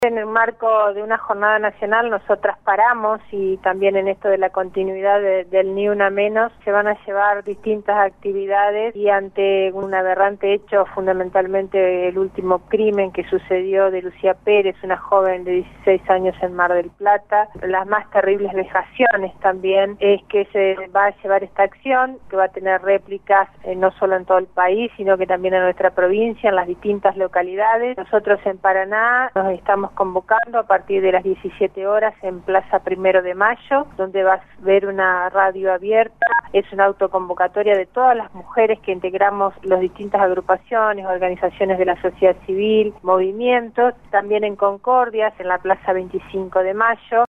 En el marco de una jornada nacional nosotras paramos y también en esto de la continuidad del Ni Una Menos se van a llevar distintas actividades y ante un aberrante hecho, fundamentalmente el último crimen que sucedió de Lucía Pérez, una joven de 16 años en Mar del Plata, las más terribles vejaciones también, es que se va a llevar esta acción que va a tener réplicas no solo en todo el país, sino que también en nuestra provincia, en las distintas localidades. Nosotros en Paraná nos estamos convocando a partir de las 17 horas en Plaza 1 de Mayo, donde va a haber una radio abierta. Es una autoconvocatoria de todas las mujeres que integramos las distintas agrupaciones, organizaciones de la sociedad civil, movimientos, también en Concordias, en la Plaza 25 de Mayo.